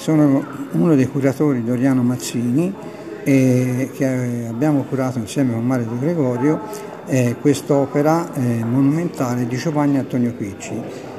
Sono uno dei curatori di Oriano Mazzini che abbiamo curato insieme con Mario De Gregorio quest'opera monumentale di Giovanni Antonio Pecci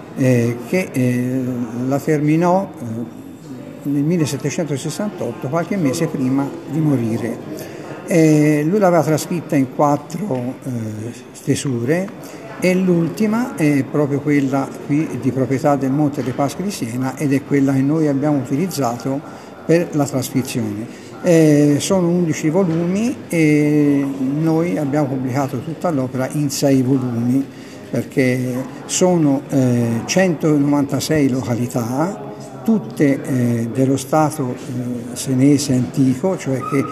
che la terminò nel 1768, qualche mese prima di morire. Lui l'aveva trascritta in 4 stesure e l'ultima è proprio quella qui di proprietà del Monte dei Paschi di Siena ed è quella che noi abbiamo utilizzato per la trascrizione. Sono 11 volumi e noi abbiamo pubblicato tutta l'opera in 6 volumi perché sono 196 località, tutte dello Stato senese antico, cioè che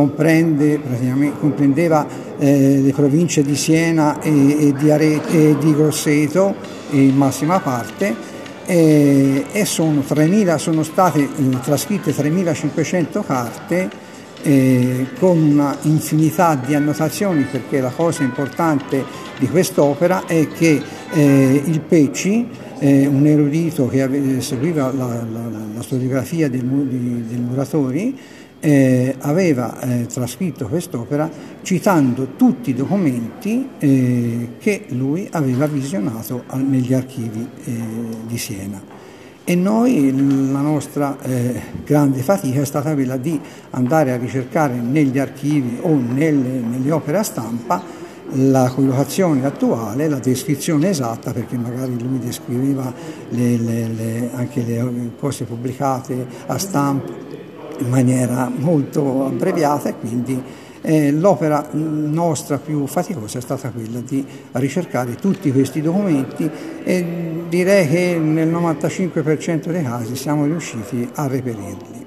comprendeva le province di Siena e di Arezzo e di Grosseto in massima parte, e sono state trascritte 3.500 carte con una infinità di annotazioni, perché la cosa importante di quest'opera è che il Pecci, un erudito che seguiva la storiografia dei muratori, aveva trascritto quest'opera citando tutti i documenti che lui aveva visionato negli archivi di Siena. E noi, la nostra grande fatica è stata quella di andare a ricercare negli archivi o nelle opere a stampa la collocazione attuale, la descrizione esatta, perché magari lui descriveva anche le cose pubblicate a stampa in maniera molto abbreviata, e quindi l'opera nostra più faticosa è stata quella di ricercare tutti questi documenti, e direi che nel 95% dei casi siamo riusciti a reperirli.